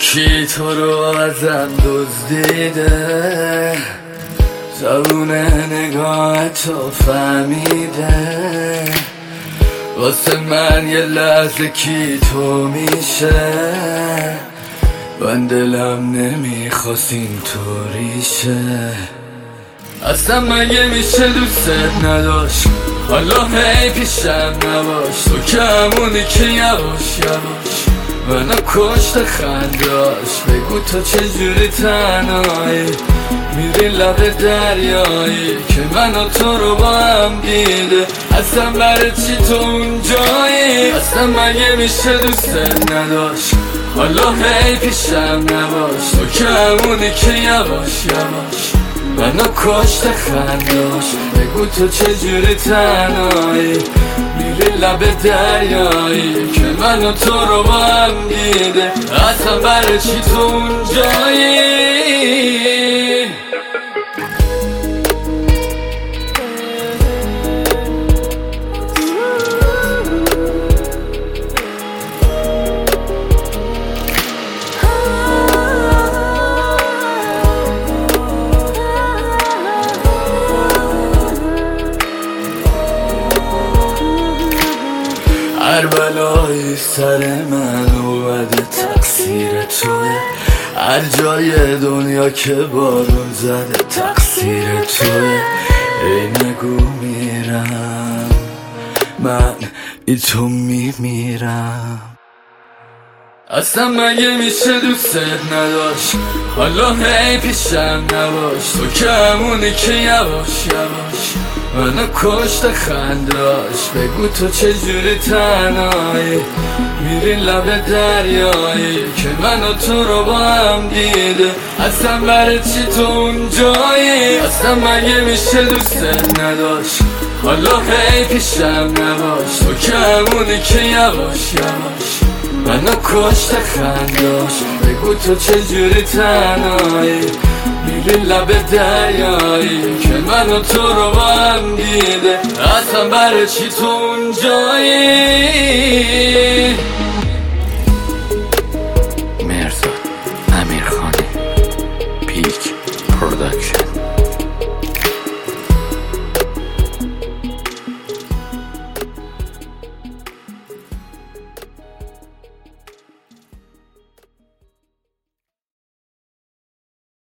کی تو رو ازم دزدیده، زبون نگاه تو فهمیده، واسه من یه لحظه کی تو میشه، من دلم نمیخواست اینطوری شه. اصلا مگه میشه دوست نداشت، حالا هی پیشم نباش، تو که همونی که یواش یواش منو کشت خنداش. بگو تو چجوری تنهایی میری لب دریایی که من و تو رو با هم دیده، اصلا برای چی تو اونجایی؟ اصلا مگه میشه دوست نداشت، حالا هی پیشم نباش، تو که همونی که یواش یواش منو کشت خنداش. بگو تو چجوری تنهایی میری لب دریایی که من و تو رو با هم دیده، اصلا برای چی تو اونجایی؟ هر بلایی سر من اومده تقصیر توه، هر جای دنیا که بارون زده تقصیر توه. ای نگو میرم من بی تو میمیرم. اصلا مگه میشه دوست نداشت، حالا هی پیشم نباش، تو که همونی که یواش یواش منو کشت خنداش. بگو تو چجوری تنهایی میری لب دریایی که من و تو رو با هم دیده، اصلا برای چی تو اونجایی؟ اصلا مگه میشه دوست نداشت، حالا هی پیشم نباش، تو که همونی که یواش یواش منو کشت خنداش. بگو تو چجوری تنهایی میری لب دریایی که من و تو رو با هم دیده، اصلا برای چی تو اونجایی؟ مرزاد امیرخانی پیک پروداکشن.